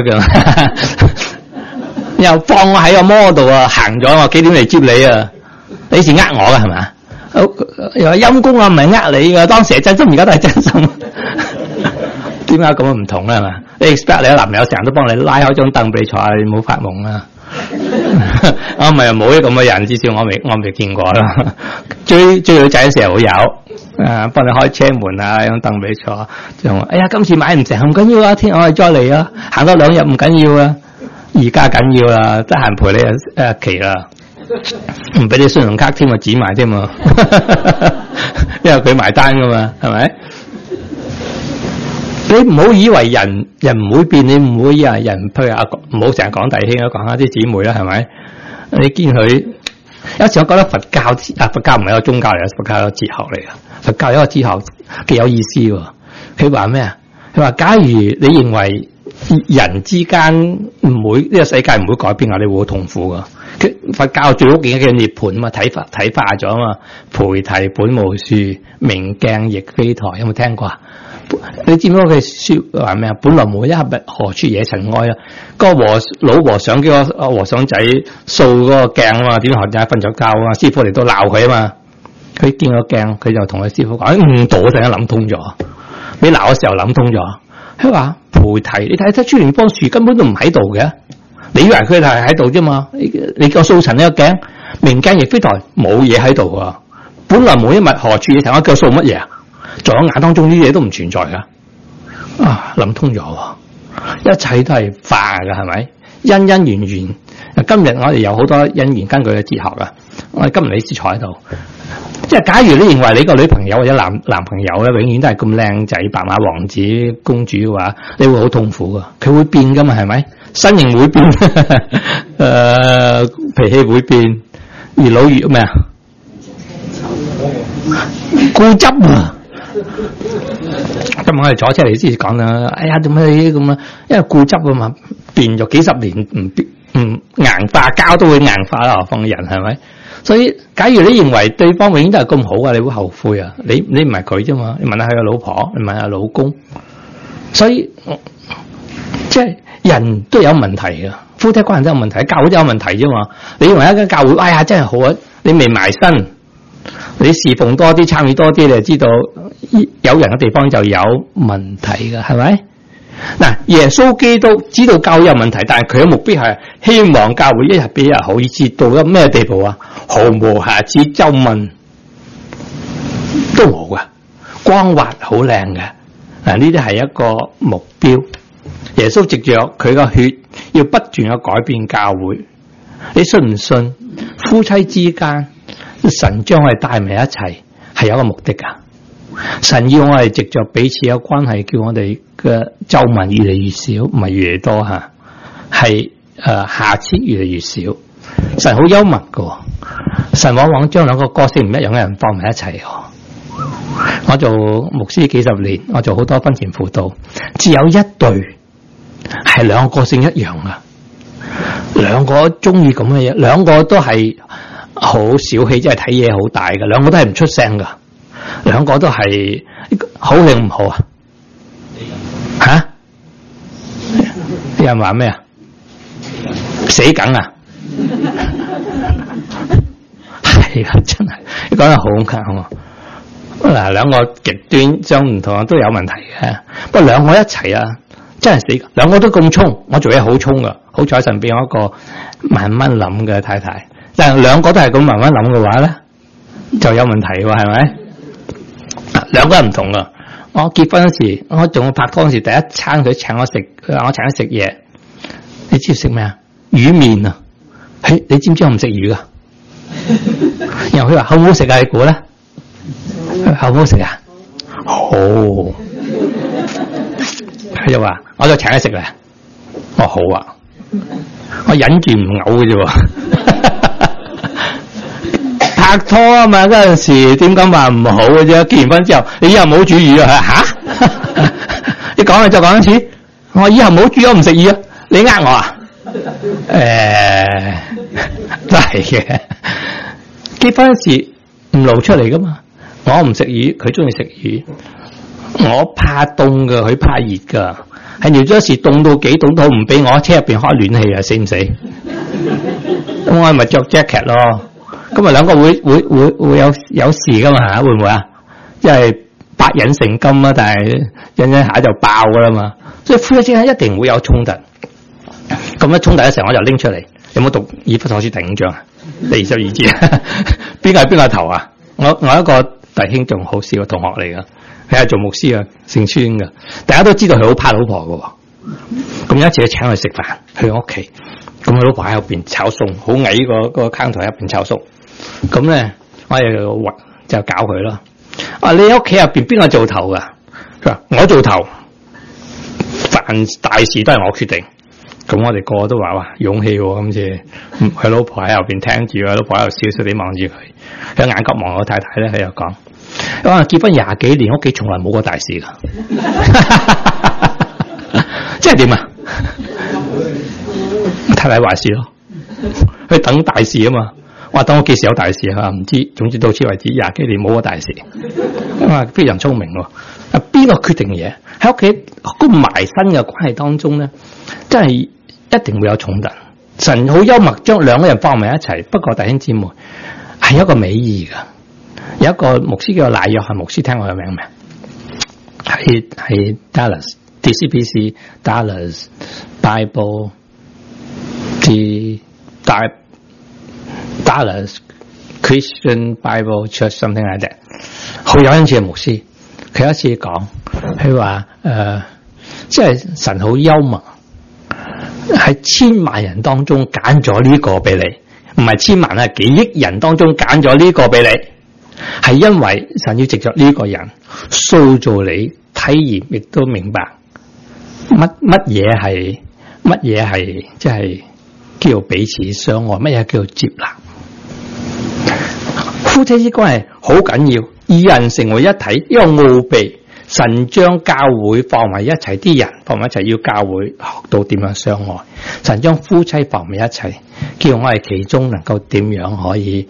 句？又放我喺個摩度啊，行咗我幾點嚟接你啊？你是呃我噶係嘛？又話陰公啊，唔係呃你噶，當時係真心，而家都係真心。點解咁樣唔同咧？係嘛？你 expect 你個男朋友成日都幫你拉開張凳俾你坐下，你唔好發夢啦。我唔係冇啲咁嘅人，至少我未我未見過啦。追追女仔嘅時候會有，誒幫你開車門啊，張凳俾你坐。就話哎呀，今次買唔成，唔緊要啊，聽日我哋再嚟啊，行多兩日唔緊要啊。而家緊要啦，得閒陪你誒期啦，唔俾你信用卡添啊，指埋添嘛，因為佢埋單噶嘛，係咪？你唔好以為人人唔會變，你唔會以為人譬如啊，唔好成日講弟兄啦，講下啲姊妹啦，係咪？你見佢有時我覺得佛教啊，佛教唔係一個宗教嚟嘅，佛教係一個哲學嚟嘅。佛教有一個哲學幾有意思喎。佢話咩啊？佢話假如你認為人之間唔會呢、這個世界唔會改變啊，你會好痛苦噶。佢佛教最好見嘅叫涅槃啊嘛，睇法睇化咗啊嘛。菩提本無樹，明鏡亦非台，有冇聽過啊？你知唔知佢說話咩啊？本來無一物，何處惹塵埃啊？嗰、那個和老和尚叫個和尚仔掃嗰個鏡啊嘛，點學仔瞓咗覺啊嘛？師傅嚟到鬧佢啊嘛，佢見個鏡，佢就同佢師傅講：誤導，突然間諗通咗。你鬧嘅時候諗通咗，佢話菩提，你睇睇出蓮棵樹根本都唔喺度嘅，你以為佢係喺度啫嘛？你你個掃塵呢個鏡，明鏡亦非台，冇嘢喺度啊！本來無一物，何處惹塵埃？叫掃乜嘢啊？在我眼當中呢啲嘢都唔存在噶，啊諗通咗，一切都係化噶，係咪？因因緣緣，今日我哋有好多因緣根據嘅哲學噶，我哋今日你先坐喺度，即係假如你認為你個女朋友或者男男朋友咧，永遠都係咁靚仔、白馬王子、公主嘅話，你會好痛苦噶，佢會變噶嘛，係咪？身形會變，誒、呃、脾氣會變，越老越咩啊？固執啊！今日我哋坐車嚟先講啦，哎呀，點解你咁啊？因為固執啊嘛，變咗幾十年唔唔硬化，膠都會硬化啦，何況人係咪？所以假如你認為對方永遠都係咁好啊，你會後悔啊！你你唔係佢啫嘛，你問下佢個老婆，你問下老公，所以即係人都有問題噶，夫妻關係都有問題，教會都有問題啫嘛。你認為一間教會，哎呀真係好啊，你未埋身。你侍奉多啲，參與多啲，你就知道有人嘅地方就有問題㗎，係咪？嗱，耶穌基督知道教會有問題，但係佢嘅目標係希望教會一日比一日好，以至到咗咩地步啊？毫無瑕疵，皺紋都冇㗎，光滑好靚嘅。嗱，呢啲係一個目標。耶穌藉着佢個血，要不斷去改變教會。你信唔信？夫妻之間？神將我哋帶埋一齊，係有一個目的噶。神要我哋藉着彼此有關係，叫我哋嘅皺紋越嚟越少，唔係越嚟越多吓，係誒瑕疵越嚟越少。神好幽默噶，神往往將兩個個性唔一樣嘅人放埋一齊。我做牧師幾十年，我做好多婚前輔導，只有一對係兩個個性一樣噶，兩個中意咁嘅嘢，兩個都係。好小氣，即係睇嘢好大嘅，兩個都係唔出聲噶，兩個都係好定唔好啊？吓、啊？啲人話咩啊？死梗啊！係啊，真係你講得好啱啊！嗱，兩個極端相唔同都有問題嘅，不過兩個一齊啊，真係死，兩個都咁衝，我做嘢好衝噶，好彩神俾我一個慢慢諗嘅太太。但係兩個都係咁慢慢諗嘅話咧，就有問題喎，係咪？兩個人唔同噶。我結婚嗰時，我仲拍拖嗰時，第一餐佢請我食，佢話我請佢食嘢。你知唔知食咩啊？魚麵啊！嘿，你知唔知我唔食魚噶？然後佢話好唔好食啊？你估咧？好唔好食啊？好。佢就話，我就請佢食咧。我好啊，我忍住唔嘔嘅啫喎。拍拖啊嘛，嗰陣時點解話唔好嘅啫？結完婚之後，你又冇煮魚啊？吓， 講你再講一次，我以後冇煮咗唔食魚啊！你呃我啊？誒、欸，都係嘅。結婚時唔露出嚟噶嘛？我唔食魚，佢中意食魚。我怕凍噶，佢怕熱噶。係聊咗時凍到幾凍到唔俾我車入邊開暖氣啊！死唔死？咁我咪着 jacket 咯。咁啊兩個會會會會有有事噶嘛？會唔會啊？即係百忍成金啊！但係忍忍下就爆噶啦嘛。所以夫妻之間一定會有衝突。咁樣衝突嘅時候，我就拎出嚟。有冇讀以弗所書第五章啊？第二十二節，邊個係邊個頭啊？我我一個弟兄仲好笑嘅同學嚟噶，佢係做牧師啊，姓孫噶。大家都知道佢好怕老婆噶。咁有一次請佢食飯，去我屋企，咁佢老婆喺入邊炒餸，好矮個個坑台入邊炒餸。咁咧，我哋就搞佢咯。啊，你喺屋企入邊邊個做頭噶？佢話我做頭，凡大事都係我決定。咁我哋個個都話哇勇氣喎，今次佢老婆喺後邊聽住，佢老婆喺度笑笑地望住佢，佢眼角望我太太咧，佢又講：哇結婚廿幾年，屋企從來冇過大事噶，即係點啊？太太話事咯，佢等大事啊嘛。哇，等我幾時有大事啊？唔知，總之到此為止，廿幾年冇過大事。哇，非常聰明喎！啊，邊個決定嘢喺屋企咁埋身嘅關係當中咧，真係一定會有衝突。神好幽默，將兩個人放埋一齊。不過弟兄姊妹係一個美意噶。有一個牧師叫賴約翰牧師，聽我嘅名未？係係 Dallas D C B C Dallas Bible D Dallas Christian Bible Church something like that。好有恩賜嘅牧師，佢有一次講，佢話誒，即係神好幽默。喺千萬人當中揀咗呢個俾你，唔係千萬啊，幾億人當中揀咗呢個俾你，係因為神要藉着呢個人塑造你，體驗亦都明白乜乜嘢係乜嘢係即係叫彼此相愛，乜嘢叫做接納。夫妻之關係好緊要，二人成為一體，一個奧秘。神將教會放埋一齊，啲人放埋一齊，要教會學到點樣相愛。神將夫妻放埋一齊，叫我哋其中能夠點樣可以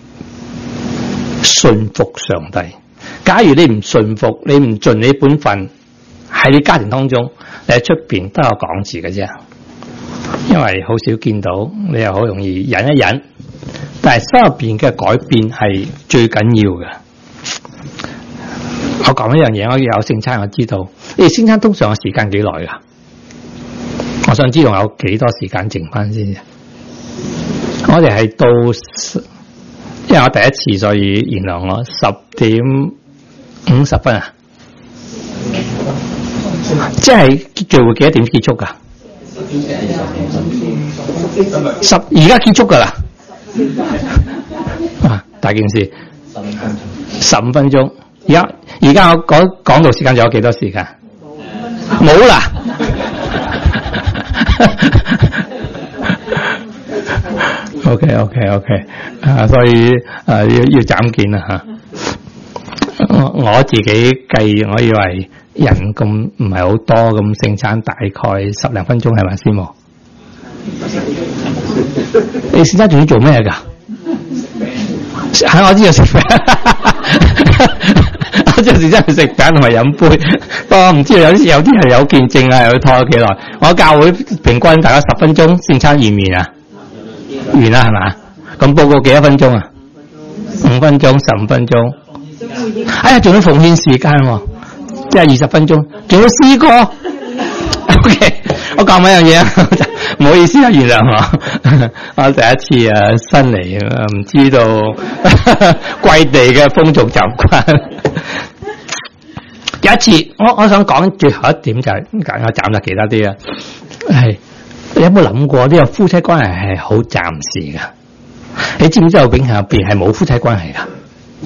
信服上帝。假如你唔信服，你唔盡你本分，喺你家庭當中，你喺出邊都有講字嘅啫。因為好少見到，你又好容易忍一忍。但係心入邊嘅改變係最緊要嘅。我講一樣嘢，我有聖餐，我知道你哋聖餐通常嘅時間幾耐噶？我想知道有幾多時間剩翻先。我哋係到，因為我第一次，所以原諒我十點五十分啊，即係聚會幾多點結束噶？十而家結束噶啦，啊大件事，十五分鐘。而家而家我講講到時間仲有幾多時間？冇啦。OK OK OK 啊，所以啊要要斬件啦吓。我我自己計，我以為人咁唔係好多，咁聖餐大概十零分鐘係咪先冇？你聖餐仲要做咩噶？喺我知道食飯。我即係真係食餅同埋飲杯，不過我唔知道有啲有啲係有見證啊，又拖咗幾耐。我教會平均大概十分鐘聖餐完面啊，完啦係嘛？咁報告幾多分鐘啊？五分鐘、十五分鐘。哎呀，仲有奉獻時間喎，即係二十分鐘，仲有詩歌。O K， 我講埋一樣嘢啊，唔好意思啊，原諒我。我第一次啊新嚟啊，唔知道貴地嘅風俗習慣。有一次，我我想講最後一點就係、是，我暫得其他啲啊。係你有冇諗過呢個夫妻關係係好暫時噶？你知唔知道永恆入邊係冇夫妻關係噶？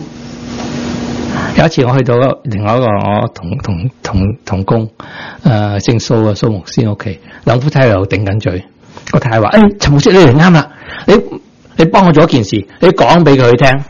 有一次我去到另外一個我同同同同工，誒、呃、姓蘇啊蘇牧師屋企，兩夫妻喺度頂緊嘴。個太太話：，誒、哎、陳牧師你嚟啱啦，你你幫我做一件事，你講俾佢聽。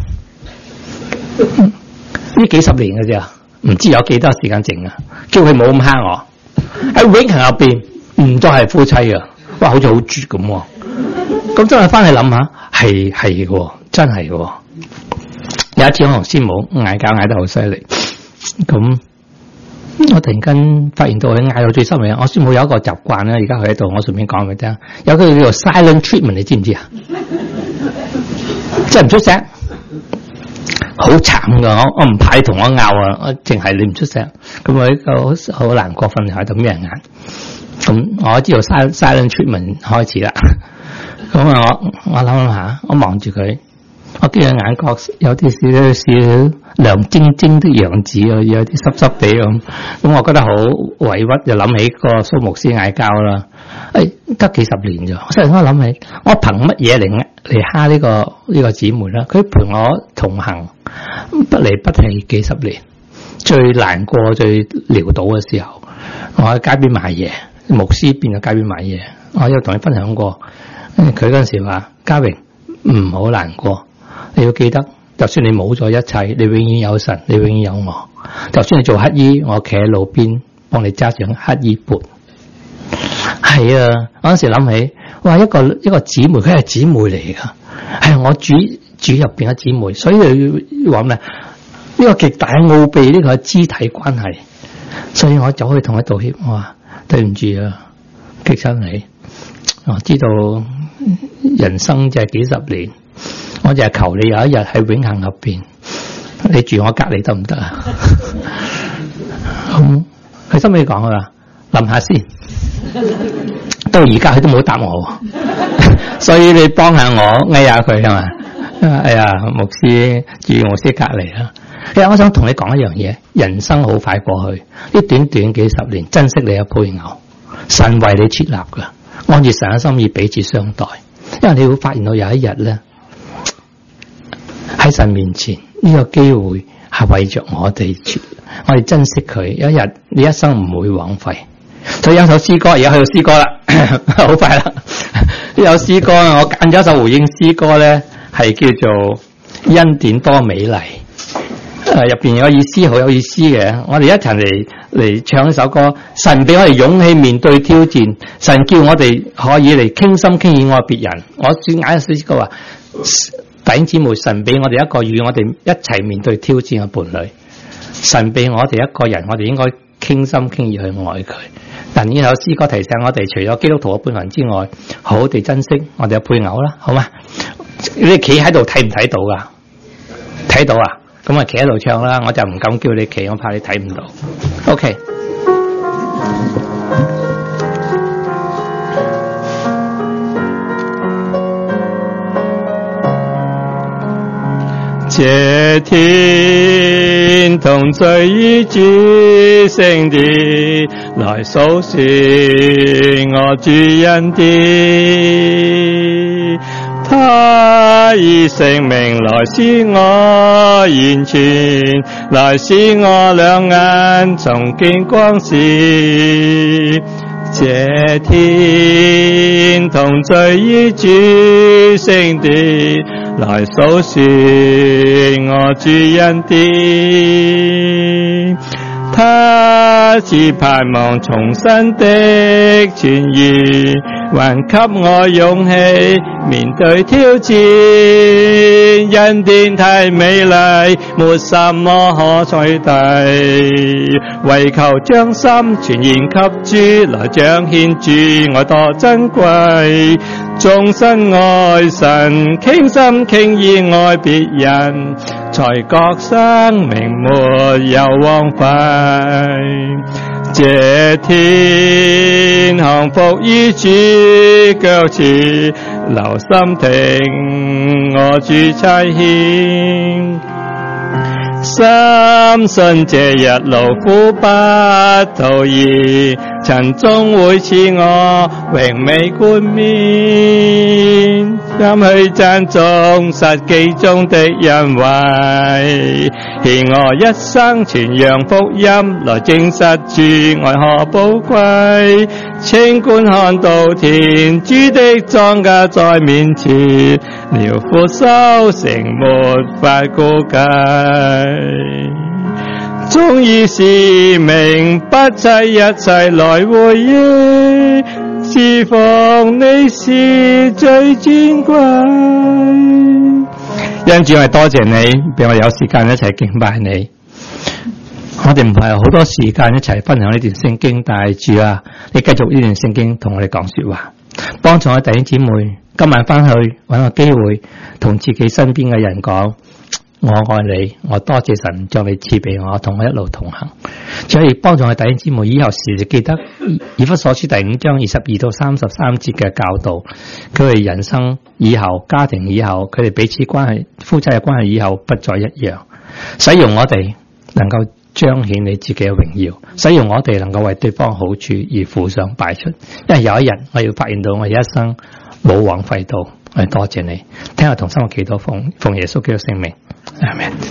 呢幾十年嘅啫，唔知有幾多時間剩啊！叫佢冇咁蝦我。 喺永恆入邊唔再係夫妻啊！哇，好似好絕咁喎。咁真係翻去諗下，係係嘅，真係嘅。有一次我同師母嗌交嗌得好犀利，咁我突然間發現到佢嗌到最深嘅，我師母有一個習慣咧，而家佢喺度，我順便講俾你聽，有個叫做 silent treatment， 你知唔知啊？即係唔出聲，好慘噶！我我唔怕你同我拗啊，我淨係你唔出聲，咁我一個好難過，瞓喺度眯人眼。咁我知道 silent silent treatment 開始啦。咁啊，我我諗諗下，我望住佢，我見佢眼角有啲少少亮晶晶的樣子，有啲濕濕地咁。咁我覺得好委屈，就諗起個蘇牧師嗌交啦。誒，得幾十年咋？我突然間諗起，我憑乜嘢嚟嚟蝦呢個呢個姊妹啦？佢陪我同行，不離不棄幾十年，最難過、最潦倒嘅時候，我喺街邊買嘢，牧師變咗街邊買嘢，我有同佢分享過。佢嗰陣時話：嘉榮唔好難過，你要記得，就算你冇咗一切，你永遠有神，你永遠有我。就算你做乞衣，我企喺路邊幫你揸上乞衣缽。係啊，嗰陣時諗起，哇！一個一個姊妹，佢係姊妹嚟噶，係我主主入邊嘅姊妹，所以你話咩？呢、這個極大嘅奧秘，呢、這個係肢體關係。所以我走去同佢道歉，我話對唔住啊，激親你。我知道人生就係幾十年，我就係求你有一日喺永恆入邊，你住我隔籬得唔得啊？咁佢心尾講啊，諗下先。到而家佢都冇答我，所以你幫下我，嗌下佢係嘛？哎呀，牧師住牧師隔籬啦。其實我想同你講一樣嘢，人生好快過去，呢短短幾十年，珍惜你嘅配偶，神為你設立噶。按住神嘅心意彼此相待，因為你會發現到有一日咧，喺神面前呢、這個機會係為着我哋，我哋珍惜佢。有一日你一生唔會枉費。所以有首詩歌，而家去到詩歌啦，好快啦。呢首詩歌我揀咗一首回應詩歌咧，係叫做《恩典多美麗》。誒，入邊有意思，好有意思嘅。我哋一齊嚟嚟唱呢首歌。神俾我哋勇氣面對挑戰，神叫我哋可以嚟傾心傾意愛別人。我先揀一首詩歌話，弟兄姊妹，神俾我哋一個與我哋一齊面對挑戰嘅伴侶。神俾我哋一個人，我哋應該傾心傾意去愛佢。但呢首詩歌提醒我哋，除咗基督徒嘅本人之外，好好地珍惜我哋嘅配偶啦，好嘛？你企喺度睇唔睇到噶？睇到啊？咁啊，企喺度唱啦，我就唔敢叫你企，我怕你睇唔到。OK。這天同醉於主聖殿，來訴說我主恩典。他以聖名來使我完全，來使我兩眼重見光視。這天同醉於主聖殿，來訴說我主恩典。他是盼望重生的痊癒，還給我勇氣面對挑戰。恩典太美麗，沒什麼可取代，唯求將心全然給主，來彰顯主愛多珍貴。終身愛神，傾心傾意愛別人，才覺生命沒有荒廢。這天降服於主腳前，留心聽我主差遣。深信這日勞苦不徒然，曾終會賜我榮美冠冕。今去讚頌實記中的恩惠，獻我一生傳揚福音，來證實主愛何寶貴。清觀看到天主的莊稼在面前，遼闊收成沒法估計。 忠義使命，不計一切來回應，侍奉你是最尊貴。因主，我哋多謝你，俾我哋有時間一齊敬拜你。我哋唔係好多時間一齊分享呢段聖經，但係主啊，你繼續呢段聖經同我哋講說話，幫助我弟兄姊妹今晚翻去搵個機會同自己身邊嘅人講，我愛你，我多謝神將你賜俾我，同我一路同行。所以幫助我弟兄姊妹以後時就記得以弗所書第五章二十二到三十三節嘅教導，佢哋人生以後、家庭以後、佢哋彼此關係、夫妻嘅關係以後不再一樣。使用我哋能夠彰顯你自己嘅榮耀，使用我哋能夠為對方好處而付上擺出。因為有一日我要發現到我一生冇枉費到，我哋多謝你。聽日同心嘅祈禱，奉奉耶穌基督聖名，阿們。